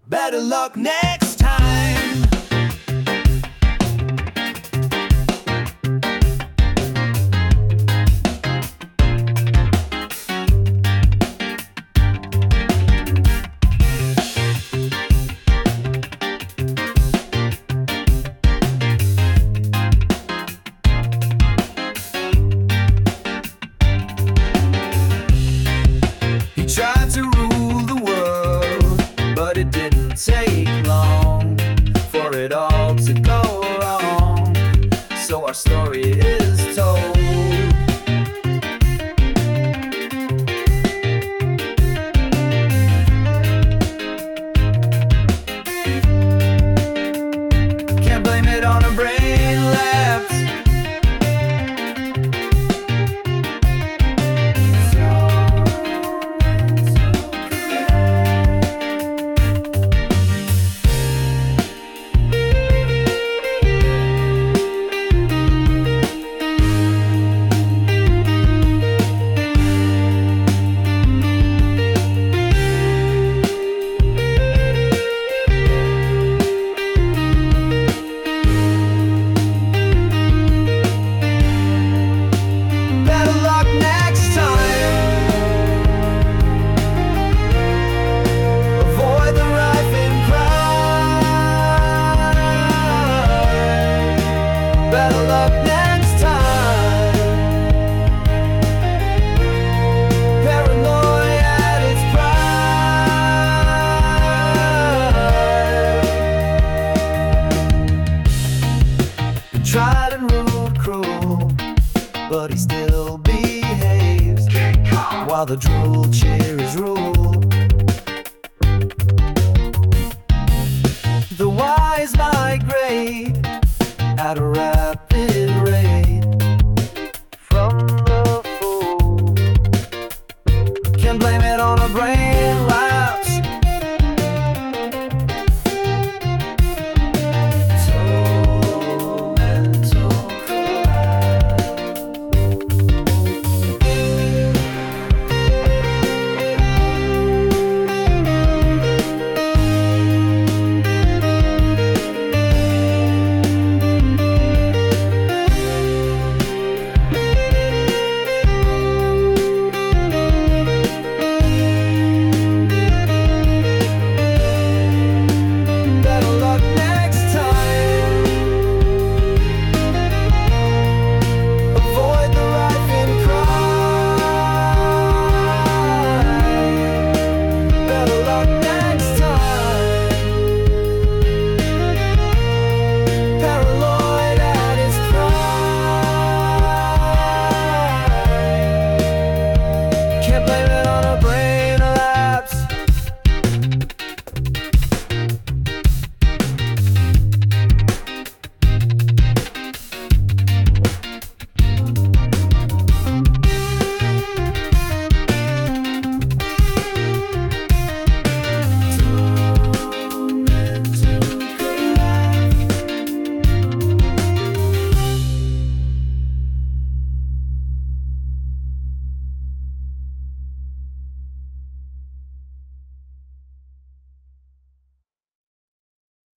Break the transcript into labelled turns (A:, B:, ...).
A: Better luck next time. He tried to rule the world, but it didn't take long for it all to go wrong. So our story is told. Can't blame it on a brain lapse. Better luck next time. Paranoia at its prime. Tried and ruled cruel, but he still behaves while the drool cheers rule. The wise migrate at a rapid